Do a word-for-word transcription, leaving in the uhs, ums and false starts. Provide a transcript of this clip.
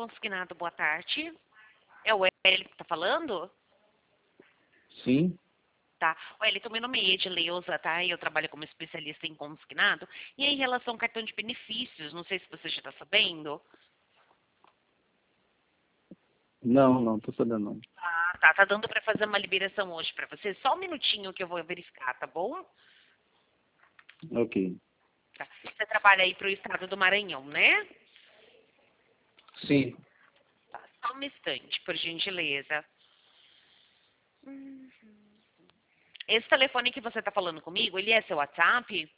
Consignado, boa tarde. É o Hélio que tá falando? Sim. Tá. O Hélio, meu nome é Edileuza, tá? E eu trabalho como especialista em consignado. E aí, em relação ao cartão de benefícios, não sei se você já tá sabendo. Não, não, tô sabendo não. Ah, tá. Tá dando pra fazer uma liberação hoje pra você? Só um minutinho que eu vou verificar, tá bom? Ok. Tá. Você trabalha aí pro estado do Maranhão, né? Sim. Tá. Só um instante, por gentileza. Esse telefone que você tá falando comigo, ele é seu WhatsApp?